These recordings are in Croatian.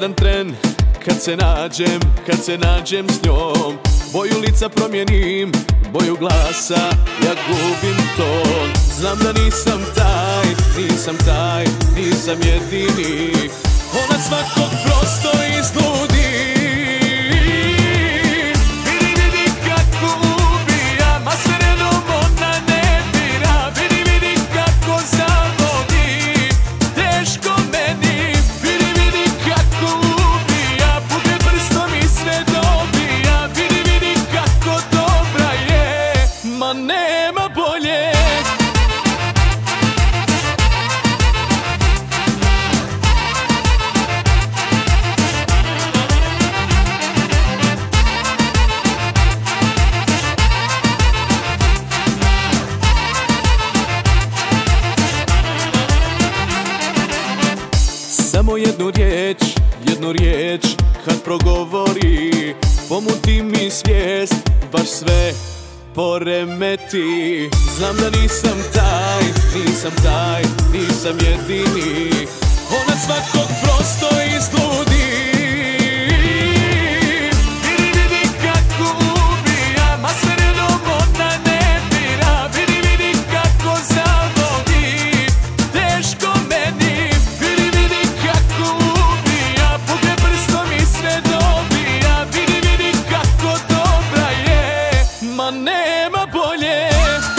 jedan tren kad se nađem s njom. Boju lica promijenim, boju glasa, ja gubim ton. Znam da nisam taj, nisam jedini. Ona svakog prosto izludi. Vidi, vidi kako ubija, ma sve redom ona ne bira. Vidi, vidi kako zavodi, teško meni. Vidi, vidi kako ubija, bude prstom i sve dobija. Vidi, vidi kako dobra je, ma nema bolje. Samo jednu riječ kad progovori, pomuti mi svijest, baš sve poremeti. Znam da nisam taj, nisam jedini. Ona svakog prosto izludi. Vidi, vidi kako ubija, ma sve redom ona ne bira. Vidi, vidi kako zavodi, teško meni. Vidi, vidi kako ubija, bude prstom i sve dobija. Vidi, vidi kako dobra je, ma nema bolje.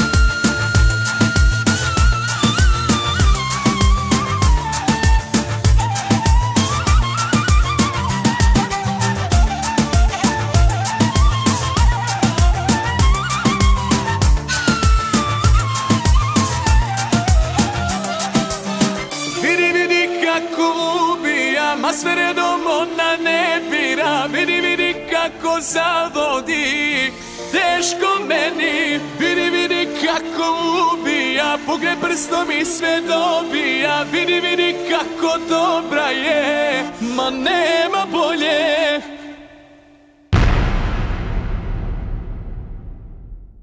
Vidi, vidi kako ubija, ma sve redom ona ne bira. Vidi, vidi kako zavodi, teško meni. Vidi, vidi kako ubija, pogre prstom i sve dobija. Vidi, vidi kako dobra je, ma nema bolje.